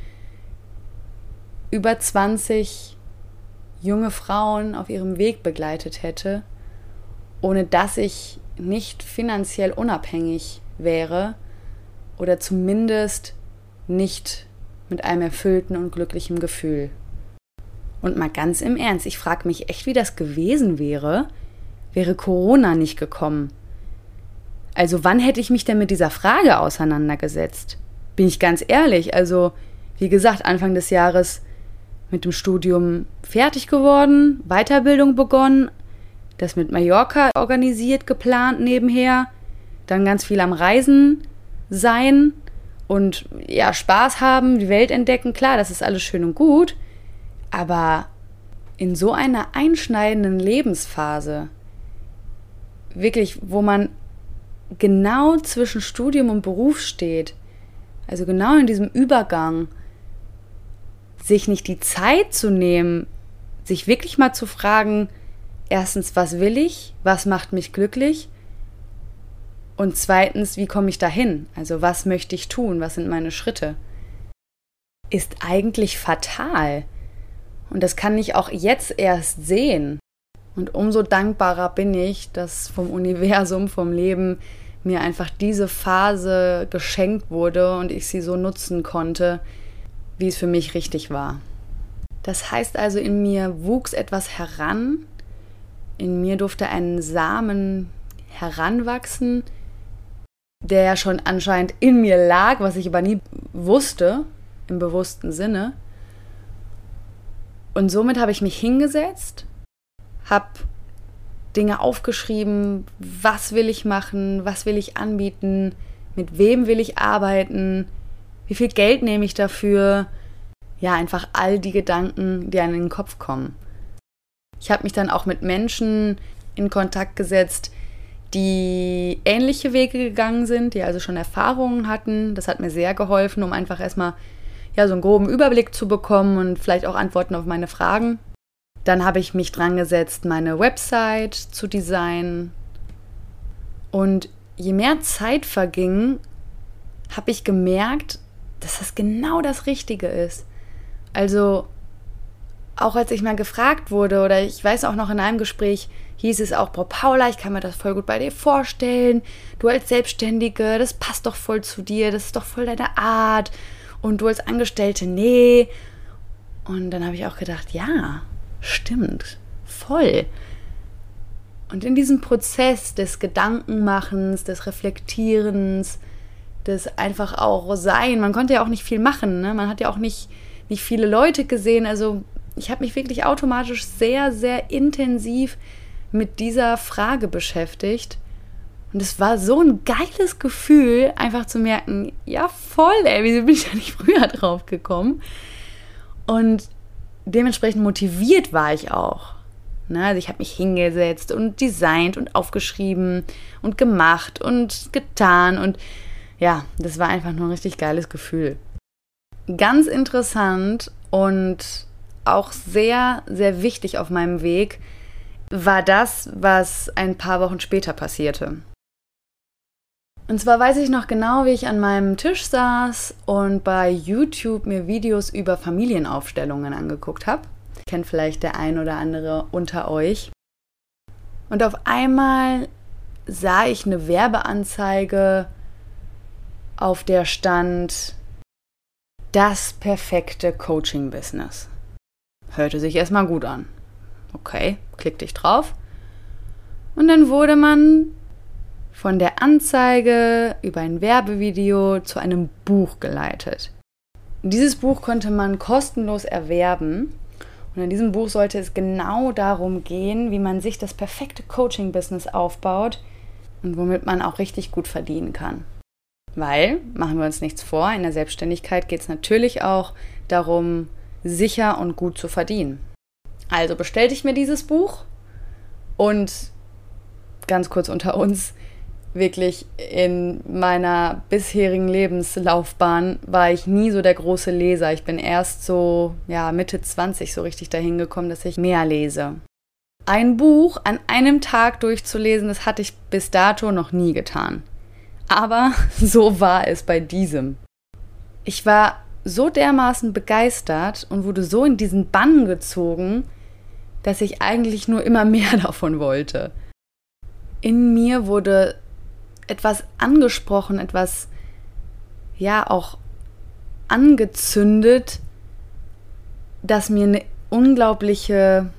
über zwanzig junge Frauen auf ihrem Weg begleitet hätte. Ohne dass ich nicht finanziell unabhängig wäre oder zumindest nicht mit einem erfüllten und glücklichen Gefühl. Und mal ganz im Ernst, ich frage mich echt, wie das gewesen wäre, wäre Corona nicht gekommen. Also wann hätte ich mich denn mit dieser Frage auseinandergesetzt? Bin ich ganz ehrlich, also wie gesagt, Anfang des Jahres mit dem Studium fertig geworden, Weiterbildung begonnen, das mit Mallorca organisiert, geplant nebenher, dann ganz viel am Reisen sein und ja, Spaß haben, die Welt entdecken, klar, das ist alles schön und gut, aber in so einer einschneidenden Lebensphase, wirklich, wo man genau zwischen Studium und Beruf steht, also genau in diesem Übergang, sich nicht die Zeit zu nehmen, sich wirklich mal zu fragen, erstens, was will ich, was macht mich glücklich und zweitens, wie komme ich dahin, also was möchte ich tun, was sind meine Schritte, ist eigentlich fatal. Und das kann ich auch jetzt erst sehen. Und umso dankbarer bin ich, dass vom Universum, vom Leben mir einfach diese Phase geschenkt wurde und ich sie so nutzen konnte, wie es für mich richtig war. Das heißt also, in mir wuchs etwas heran, in mir durfte ein Samen heranwachsen, der ja schon anscheinend in mir lag, was ich aber nie wusste, im bewussten Sinne. Und somit habe ich mich hingesetzt, habe Dinge aufgeschrieben, was will ich machen, was will ich anbieten, mit wem will ich arbeiten, wie viel Geld nehme ich dafür. Ja, einfach all die Gedanken, die einem in den Kopf kommen. Ich habe mich dann auch mit Menschen in Kontakt gesetzt, die ähnliche Wege gegangen sind, die also schon Erfahrungen hatten. Das hat mir sehr geholfen, um einfach erstmal ja, so einen groben Überblick zu bekommen und vielleicht auch Antworten auf meine Fragen. Dann habe ich mich dran gesetzt, meine Website zu designen. Und je mehr Zeit verging, habe ich gemerkt, dass das genau das Richtige ist. Also auch als ich mal gefragt wurde, oder ich weiß auch noch in einem Gespräch, hieß es auch, boah Paula, ich kann mir das voll gut bei dir vorstellen. Du als Selbstständige, das passt doch voll zu dir, das ist doch voll deine Art. Und du als Angestellte, nee. Und dann habe ich auch gedacht, ja, stimmt, voll. Und in diesem Prozess des Gedankenmachens, des Reflektierens, des einfach auch Sein, man konnte ja auch nicht viel machen, ne? Man hat ja auch nicht, nicht viele Leute gesehen, also ich habe mich wirklich automatisch sehr, sehr intensiv mit dieser Frage beschäftigt. Und es war so ein geiles Gefühl, einfach zu merken, ja voll, ey, wieso bin ich da nicht früher drauf gekommen? Und dementsprechend motiviert war ich auch. Ne? Also ich habe mich hingesetzt und designt und aufgeschrieben und gemacht und getan. Und ja, das war einfach nur ein richtig geiles Gefühl. Ganz interessant und auch sehr, sehr wichtig auf meinem Weg war das, was ein paar Wochen später passierte. Und zwar weiß ich noch genau, wie ich an meinem Tisch saß und bei YouTube mir Videos über Familienaufstellungen angeguckt habe. Kennt vielleicht der ein oder andere unter euch. Und auf einmal sah ich eine Werbeanzeige, auf der stand das perfekte Coaching-Business. Hörte sich erstmal gut an. Okay, klickte ich drauf. Und dann wurde man von der Anzeige über ein Werbevideo zu einem Buch geleitet. Dieses Buch konnte man kostenlos erwerben. Und in diesem Buch sollte es genau darum gehen, wie man sich das perfekte Coaching-Business aufbaut und womit man auch richtig gut verdienen kann. Weil, machen wir uns nichts vor, in der Selbstständigkeit geht es natürlich auch darum, sicher und gut zu verdienen. Also bestellte ich mir dieses Buch und ganz kurz unter uns, wirklich in meiner bisherigen Lebenslaufbahn war ich nie so der große Leser. Ich bin erst so ja, Mitte zwanzig so richtig dahin gekommen, dass ich mehr lese. Ein Buch an einem Tag durchzulesen, das hatte ich bis dato noch nie getan. Aber so war es bei diesem. Ich war so dermaßen begeistert und wurde so in diesen Bann gezogen, dass ich eigentlich nur immer mehr davon wollte. In mir wurde etwas angesprochen, etwas, ja, auch angezündet, das mir eine unglaubliche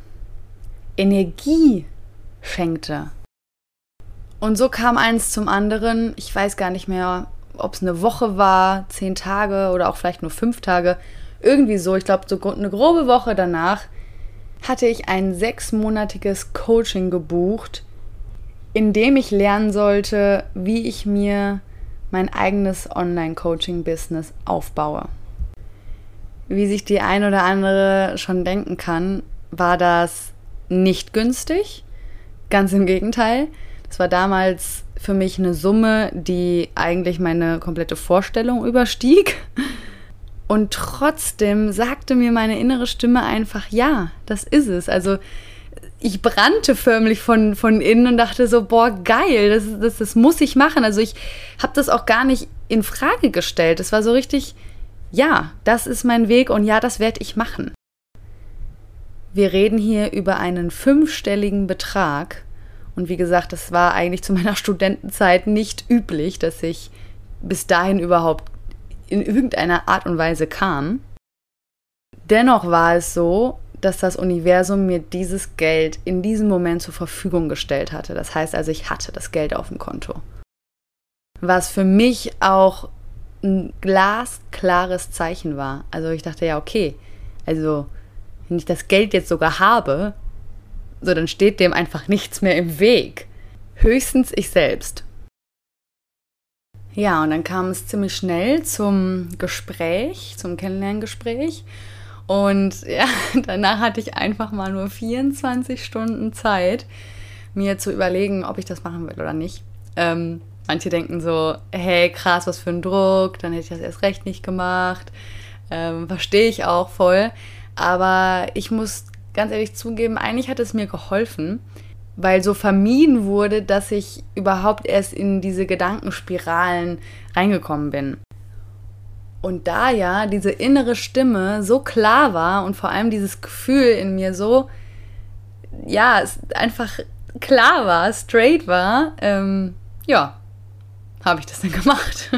Energie schenkte. Und so kam eins zum anderen. Ich weiß gar nicht mehr, ob es eine Woche war, zehn Tage oder auch vielleicht nur fünf Tage. Irgendwie so, ich glaube, so eine grobe Woche danach hatte ich ein sechsmonatiges Coaching gebucht, in dem ich lernen sollte, wie ich mir mein eigenes Online-Coaching-Business aufbaue. Wie sich die ein oder andere schon denken kann, war das nicht günstig. Ganz im Gegenteil. Das war damals für mich eine Summe, die eigentlich meine komplette Vorstellung überstieg. Und trotzdem sagte mir meine innere Stimme einfach, ja, das ist es. Also ich brannte förmlich von, von innen und dachte so, boah, geil, das, das, das muss ich machen. Also ich habe das auch gar nicht in Frage gestellt. Es war so richtig, ja, das ist mein Weg und ja, das werde ich machen. Wir reden hier über einen fünfstelligen Betrag. Und wie gesagt, das war eigentlich zu meiner Studentenzeit nicht üblich, dass ich bis dahin überhaupt in irgendeiner Art und Weise kam. Dennoch war es so, dass das Universum mir dieses Geld in diesem Moment zur Verfügung gestellt hatte. Das heißt also, ich hatte das Geld auf dem Konto. Was für mich auch ein glasklares Zeichen war. Also ich dachte, ja, okay, also wenn ich das Geld jetzt sogar habe, so dann steht dem einfach nichts mehr im Weg. Höchstens ich selbst. Ja, und dann kam es ziemlich schnell zum Gespräch, zum Kennenlerngespräch. Und ja, danach hatte ich einfach mal nur vierundzwanzig Stunden Zeit, mir zu überlegen, ob ich das machen will oder nicht. Ähm, manche denken so, hey, krass, was für ein Druck, dann hätte ich das erst recht nicht gemacht. Ähm, verstehe ich auch voll. Aber ich muss ganz ehrlich zugeben, eigentlich hat es mir geholfen, weil so vermieden wurde, dass ich überhaupt erst in diese Gedankenspiralen reingekommen bin. Und da ja diese innere Stimme so klar war und vor allem dieses Gefühl in mir so, ja, es einfach klar war, straight war, ähm, ja, habe ich das dann gemacht.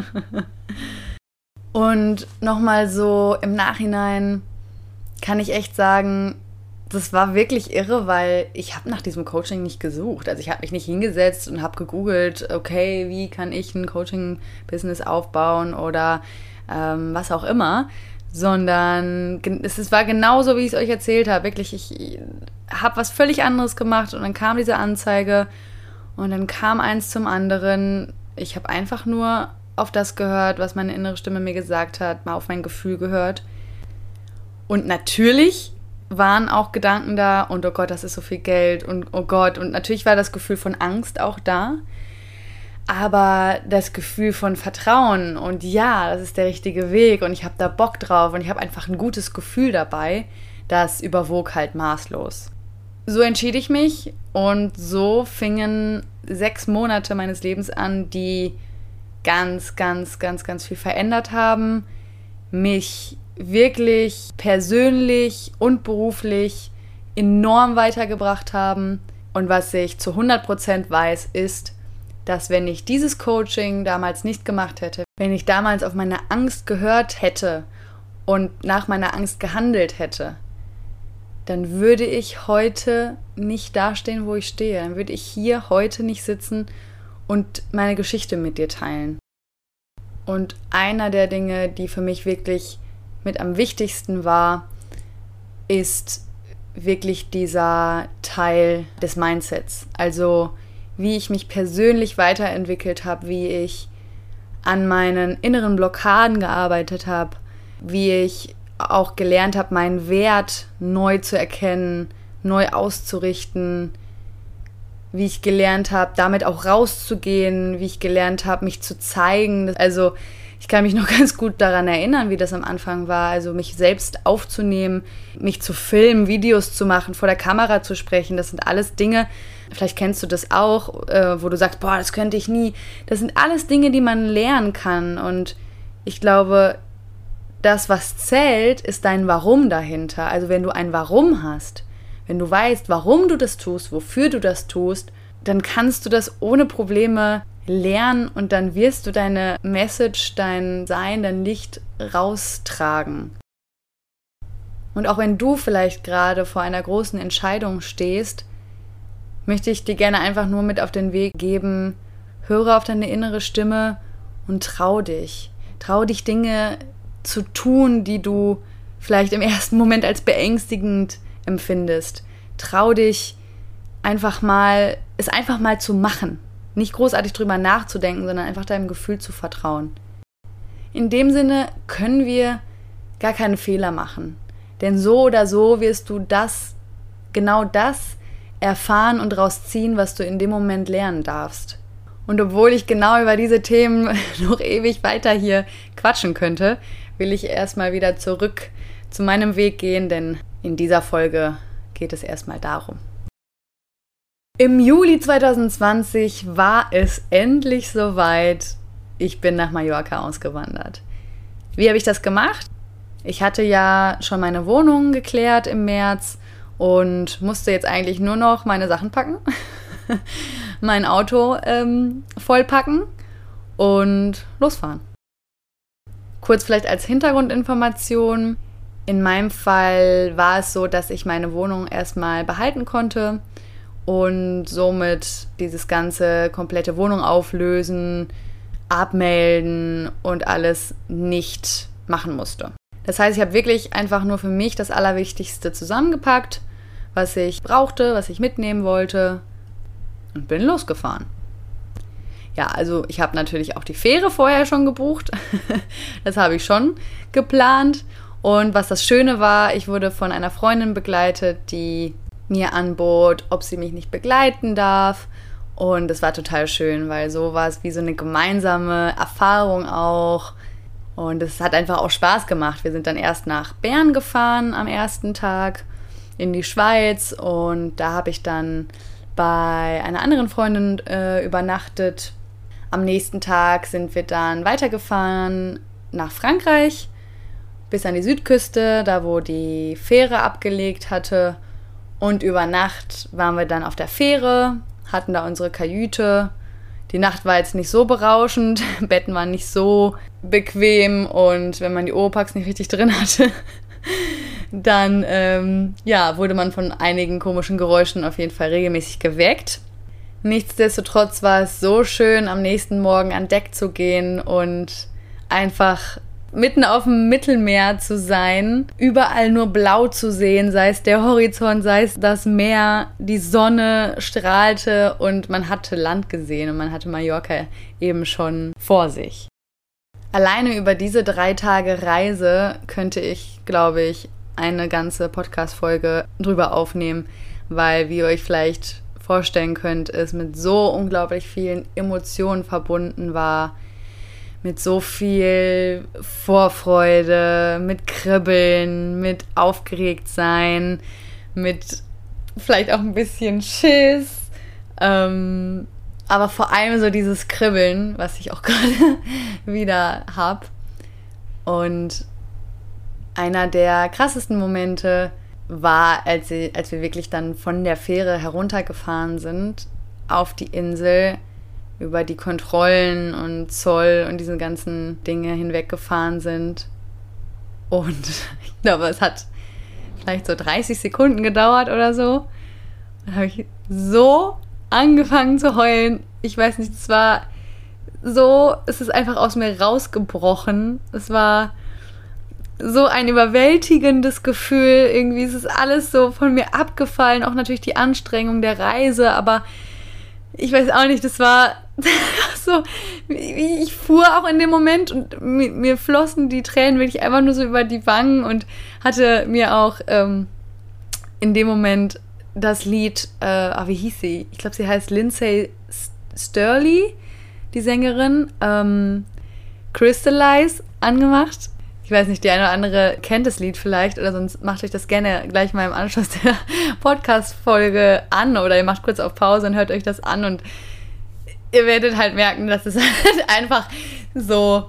Und nochmal so im Nachhinein kann ich echt sagen, das war wirklich irre, weil ich habe nach diesem Coaching nicht gesucht. Also ich habe mich nicht hingesetzt und habe gegoogelt, okay, wie kann ich ein Coaching-Business aufbauen oder ähm, was auch immer, sondern es, es war genauso, wie ich es euch erzählt habe. Wirklich, ich habe was völlig anderes gemacht und dann kam diese Anzeige und dann kam eins zum anderen. Ich habe einfach nur auf das gehört, was meine innere Stimme mir gesagt hat, mal auf mein Gefühl gehört. Und natürlich waren auch Gedanken da und oh Gott, das ist so viel Geld und oh Gott. Und natürlich war das Gefühl von Angst auch da. Aber das Gefühl von Vertrauen und ja, das ist der richtige Weg und ich habe da Bock drauf und ich habe einfach ein gutes Gefühl dabei, das überwog halt maßlos. So entschied ich mich und so fingen sechs Monate meines Lebens an, die ganz, ganz, ganz, ganz viel verändert haben, mich wirklich persönlich und beruflich enorm weitergebracht haben. Und was ich zu hundert Prozent weiß, ist, dass wenn ich dieses Coaching damals nicht gemacht hätte, wenn ich damals auf meine Angst gehört hätte und nach meiner Angst gehandelt hätte, dann würde ich heute nicht dastehen, wo ich stehe. Dann würde ich hier heute nicht sitzen und meine Geschichte mit dir teilen. Und einer der Dinge, die für mich wirklich mit am wichtigsten war, ist wirklich dieser Teil des Mindsets. Also wie ich mich persönlich weiterentwickelt habe, wie ich an meinen inneren Blockaden gearbeitet habe, wie ich auch gelernt habe, meinen Wert neu zu erkennen, neu auszurichten, wie ich gelernt habe, damit auch rauszugehen, wie ich gelernt habe, mich zu zeigen. Also ich kann mich noch ganz gut daran erinnern, wie das am Anfang war, also mich selbst aufzunehmen, mich zu filmen, Videos zu machen, vor der Kamera zu sprechen. Das sind alles Dinge, vielleicht kennst du das auch, äh, wo du sagst, boah, das könnte ich nie. Das sind alles Dinge, die man lernen kann. Und ich glaube, das, was zählt, ist dein Warum dahinter. Also wenn du ein Warum hast, wenn du weißt, warum du das tust, wofür du das tust, dann kannst du das ohne Probleme lernen und dann wirst du deine Message, dein Sein, dein Licht raustragen. Und auch wenn du vielleicht gerade vor einer großen Entscheidung stehst, möchte ich dir gerne einfach nur mit auf den Weg geben, höre auf deine innere Stimme und trau dich. Trau dich, Dinge zu tun, die du vielleicht im ersten Moment als beängstigend empfindest. Trau dich, einfach mal, es einfach mal zu machen. Nicht großartig drüber nachzudenken, sondern einfach deinem Gefühl zu vertrauen. In dem Sinne können wir gar keine Fehler machen. Denn so oder so wirst du das, genau das erfahren und daraus ziehen, was du in dem Moment lernen darfst. Und obwohl ich genau über diese Themen noch ewig weiter hier quatschen könnte, will ich erstmal wieder zurück zu meinem Weg gehen, denn in dieser Folge geht es erstmal darum. Im Juli zwanzig zwanzig war es endlich soweit. Ich bin nach Mallorca ausgewandert. Wie habe ich das gemacht? Ich hatte ja schon meine Wohnung geklärt im März und musste jetzt eigentlich nur noch meine Sachen packen, mein Auto ähm, vollpacken und losfahren. Kurz vielleicht als Hintergrundinformation. In meinem Fall war es so, dass ich meine Wohnung erstmal behalten konnte und somit dieses ganze komplette Wohnung auflösen, abmelden und alles nicht machen musste. Das heißt, ich habe wirklich einfach nur für mich das Allerwichtigste zusammengepackt, was ich brauchte, was ich mitnehmen wollte und bin losgefahren. Ja, also ich habe natürlich auch die Fähre vorher schon gebucht. Das habe ich schon geplant. Und was das Schöne war, ich wurde von einer Freundin begleitet, die mir anbot, ob sie mich nicht begleiten darf. Und es war total schön, weil so war es wie so eine gemeinsame Erfahrung auch. Und es hat einfach auch Spaß gemacht. Wir sind dann erst nach Bern gefahren am ersten Tag in die Schweiz. Und da habe ich dann bei einer anderen Freundin äh, übernachtet. Am nächsten Tag sind wir dann weitergefahren nach Frankreich bis an die Südküste, da wo die Fähre abgelegt hatte. Und über Nacht waren wir dann auf der Fähre, hatten da unsere Kajüte. Die Nacht war jetzt nicht so berauschend, Betten waren nicht so bequem und wenn man die Oropax nicht richtig drin hatte, dann ähm, ja, wurde man von einigen komischen Geräuschen auf jeden Fall regelmäßig geweckt. Nichtsdestotrotz war es so schön, am nächsten Morgen an Deck zu gehen und einfach mitten auf dem Mittelmeer zu sein, überall nur blau zu sehen, sei es der Horizont, sei es das Meer, die Sonne strahlte und man hatte Land gesehen und man hatte Mallorca eben schon vor sich. Alleine über diese drei Tage Reise könnte ich, glaube ich, eine ganze Podcast-Folge drüber aufnehmen, weil, wie ihr euch vielleicht vorstellen könnt, es mit so unglaublich vielen Emotionen verbunden war, mit so viel Vorfreude, mit Kribbeln, mit Aufgeregtsein, mit vielleicht auch ein bisschen Schiss, ähm, aber vor allem so dieses Kribbeln, was ich auch gerade wieder habe. Und einer der krassesten Momente war, als, sie, als wir wirklich dann von der Fähre heruntergefahren sind auf die Insel, über die Kontrollen und Zoll und diese ganzen Dinge hinweggefahren sind. Und ich glaube, es hat vielleicht so dreißig Sekunden gedauert oder so. Dann habe ich so angefangen zu heulen. Ich weiß nicht, es war so, es ist einfach aus mir rausgebrochen. Es war so ein überwältigendes Gefühl. Irgendwie ist es alles so von mir abgefallen. Auch natürlich die Anstrengung der Reise, aber ich weiß auch nicht, das war so, ich fuhr auch in dem Moment und mir, mir flossen die Tränen wirklich einfach nur so über die Wangen und hatte mir auch ähm, in dem Moment das Lied, äh, ah, wie hieß sie? Ich glaube, sie heißt Lindsay Sturley, die Sängerin, ähm, Crystallize angemacht. Ich weiß nicht, die eine oder andere kennt das Lied vielleicht oder sonst macht euch das gerne gleich mal im Anschluss der Podcast-Folge an oder ihr macht kurz auf Pause und hört euch das an und ihr werdet halt merken, dass es halt einfach so,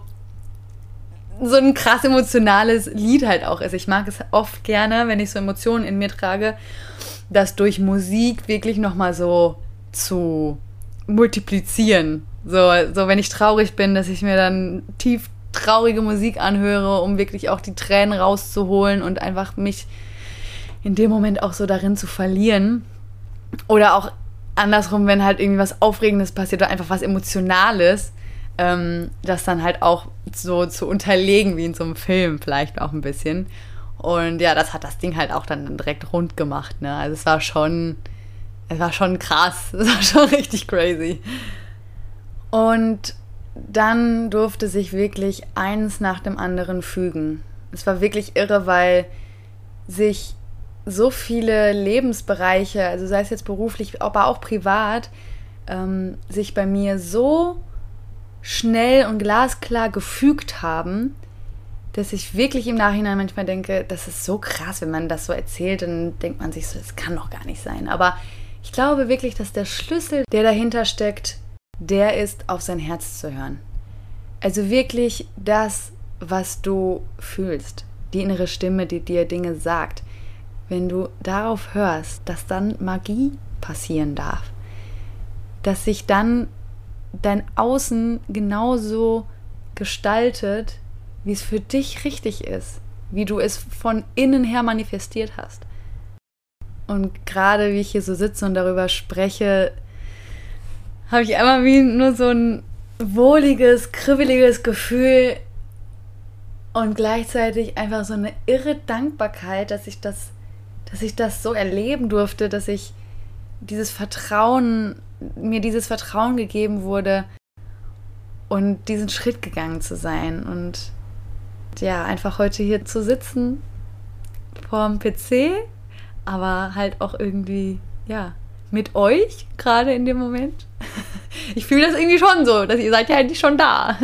so ein krass emotionales Lied halt auch ist. Ich mag es oft gerne, wenn ich so Emotionen in mir trage, das durch Musik wirklich nochmal so zu multiplizieren. So, so, wenn ich traurig bin, dass ich mir dann tief traurige Musik anhöre, um wirklich auch die Tränen rauszuholen und einfach mich in dem Moment auch so darin zu verlieren. Oder auch andersrum, wenn halt irgendwie was Aufregendes passiert oder einfach was Emotionales, ähm, das dann halt auch so zu unterlegen, wie in so einem Film vielleicht auch ein bisschen. Und ja, das hat das Ding halt auch dann direkt rund gemacht, ne? Also es war schon, es war schon krass, es war schon richtig crazy. Und dann durfte sich wirklich eins nach dem anderen fügen. Es war wirklich irre, weil sich so viele Lebensbereiche, also sei es jetzt beruflich, aber auch privat, ähm, sich bei mir so schnell und glasklar gefügt haben, dass ich wirklich im Nachhinein manchmal denke, das ist so krass, wenn man das so erzählt, dann denkt man sich so, das kann doch gar nicht sein. Aber ich glaube wirklich, dass der Schlüssel, der dahinter steckt, der ist, auf sein Herz zu hören. Also wirklich das, was du fühlst, die innere Stimme, die dir Dinge sagt. Wenn du darauf hörst, dass dann Magie passieren darf, dass sich dann dein Außen genauso gestaltet, wie es für dich richtig ist, wie du es von innen her manifestiert hast. Und gerade wie ich hier so sitze und darüber spreche, habe ich einmal wie nur so ein wohliges, kribbeliges Gefühl und gleichzeitig einfach so eine irre Dankbarkeit, dass ich das, dass ich das so erleben durfte, dass ich dieses Vertrauen, mir dieses Vertrauen gegeben wurde und diesen Schritt gegangen zu sein und ja, einfach heute hier zu sitzen vorm P C, aber halt auch irgendwie, ja, mit euch gerade in dem Moment. Ich fühle das irgendwie schon so, dass ihr seid ja eigentlich schon da.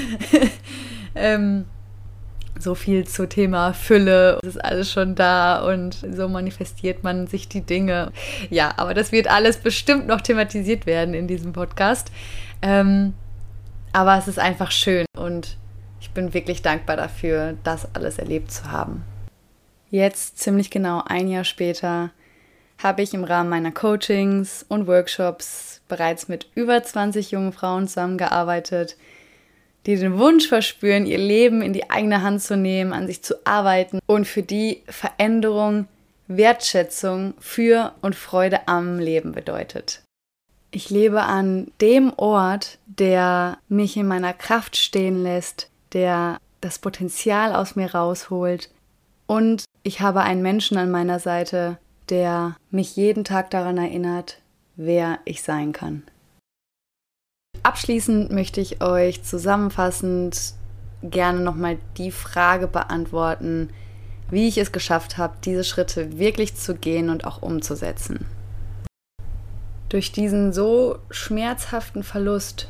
ähm, so viel zu Thema Fülle, es ist alles schon da und so manifestiert man sich die Dinge. Ja, aber das wird alles bestimmt noch thematisiert werden in diesem Podcast. Ähm, aber es ist einfach schön und ich bin wirklich dankbar dafür, das alles erlebt zu haben. Jetzt, ziemlich genau ein Jahr später, habe ich im Rahmen meiner Coachings und Workshops bereits mit über zwanzig jungen Frauen zusammengearbeitet, die den Wunsch verspüren, ihr Leben in die eigene Hand zu nehmen, an sich zu arbeiten und für die Veränderung Wertschätzung für und Freude am Leben bedeutet. Ich lebe an dem Ort, der mich in meiner Kraft stehen lässt, der das Potenzial aus mir rausholt und ich habe einen Menschen an meiner Seite, der mich jeden Tag daran erinnert, wer ich sein kann. Abschließend möchte ich euch zusammenfassend gerne nochmal die Frage beantworten, wie ich es geschafft habe, diese Schritte wirklich zu gehen und auch umzusetzen. Durch diesen so schmerzhaften Verlust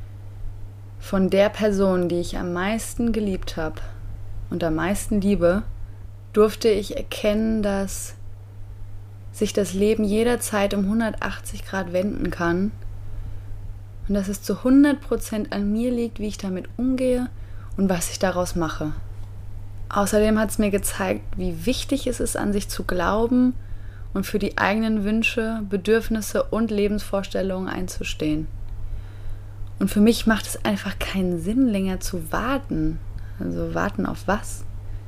von der Person, die ich am meisten geliebt habe und am meisten liebe, durfte ich erkennen, dass sich das Leben jederzeit um hundertachtzig Grad wenden kann und dass es zu hundert Prozent an mir liegt, wie ich damit umgehe und was ich daraus mache. Außerdem hat es mir gezeigt, wie wichtig es ist, an sich zu glauben und für die eigenen Wünsche, Bedürfnisse und Lebensvorstellungen einzustehen. Und für mich macht es einfach keinen Sinn, länger zu warten. Also warten auf was?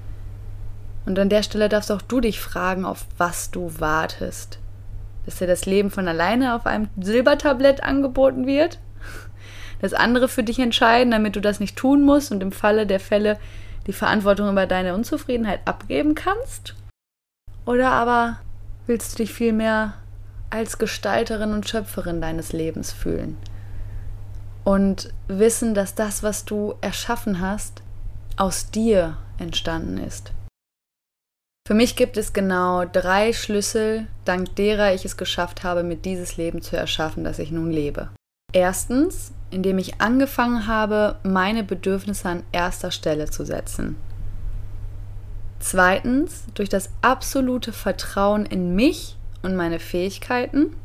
Und an der Stelle darfst auch du dich fragen, auf was du wartest. Dass dir das Leben von alleine auf einem Silbertablett angeboten wird? Das andere für dich entscheiden, damit du das nicht tun musst und im Falle der Fälle die Verantwortung über deine Unzufriedenheit abgeben kannst? Oder aber willst du dich vielmehr als Gestalterin und Schöpferin deines Lebens fühlen? Und wissen, dass das, was du erschaffen hast, aus dir entstanden ist. Für mich gibt es genau drei Schlüssel, dank derer ich es geschafft habe, mir dieses Leben zu erschaffen, das ich nun lebe. Erstens, indem ich angefangen habe, meine Bedürfnisse an erster Stelle zu setzen. Zweitens, durch das absolute Vertrauen in mich und meine Fähigkeiten.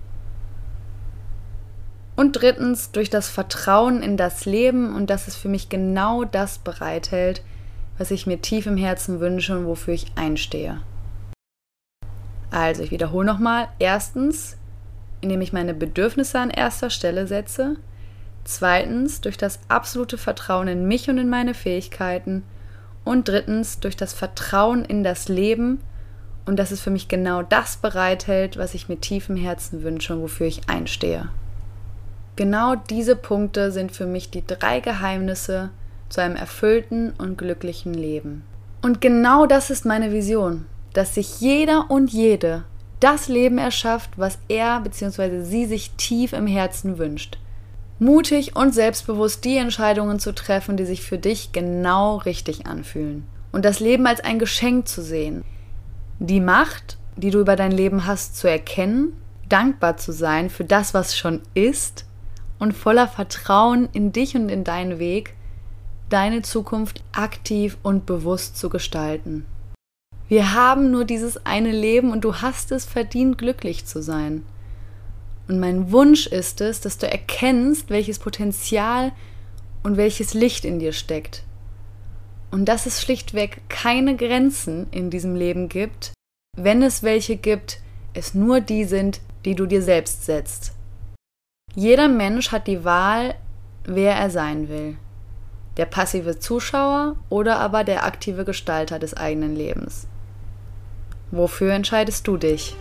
Und drittens, durch das Vertrauen in das Leben und dass es für mich genau das bereithält, was ich mir tief im Herzen wünsche und wofür ich einstehe. Also, ich wiederhole nochmal. Erstens, indem ich meine Bedürfnisse an erster Stelle setze. Zweitens, durch das absolute Vertrauen in mich und in meine Fähigkeiten. Und drittens, durch das Vertrauen in das Leben und dass es für mich genau das bereithält, was ich mir tief im Herzen wünsche und wofür ich einstehe. Genau diese Punkte sind für mich die drei Geheimnisse zu einem erfüllten und glücklichen Leben. Und genau das ist meine Vision, dass sich jeder und jede das Leben erschafft, was er bzw. sie sich tief im Herzen wünscht. Mutig und selbstbewusst die Entscheidungen zu treffen, die sich für dich genau richtig anfühlen. Und das Leben als ein Geschenk zu sehen. Die Macht, die du über dein Leben hast, zu erkennen, dankbar zu sein für das, was schon ist und voller Vertrauen in dich und in deinen Weg, deine Zukunft aktiv und bewusst zu gestalten. Wir haben nur dieses eine Leben und du hast es verdient, glücklich zu sein. Und mein Wunsch ist es, dass du erkennst, welches Potenzial und welches Licht in dir steckt. Und dass es schlichtweg keine Grenzen in diesem Leben gibt, wenn es welche gibt, es nur die sind, die du dir selbst setzt. Jeder Mensch hat die Wahl, wer er sein will. Der passive Zuschauer oder aber der aktive Gestalter des eigenen Lebens. Wofür entscheidest du dich?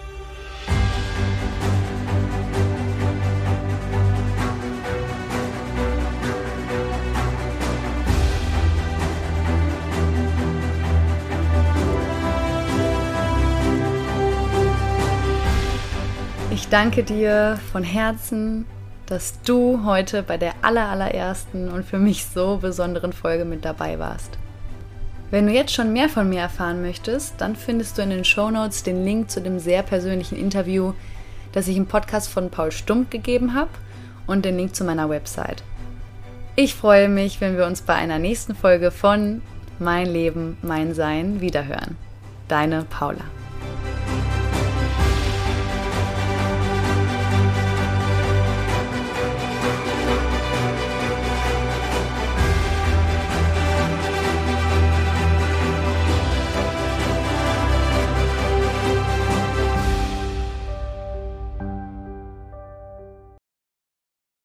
Ich danke dir von Herzen, dass du heute bei der aller, allerersten und für mich so besonderen Folge mit dabei warst. Wenn du jetzt schon mehr von mir erfahren möchtest, dann findest du in den Shownotes den Link zu dem sehr persönlichen Interview, das ich im Podcast von Paul Stump gegeben habe und den Link zu meiner Website. Ich freue mich, wenn wir uns bei einer nächsten Folge von Mein Leben, mein Sein wiederhören. Deine Paula.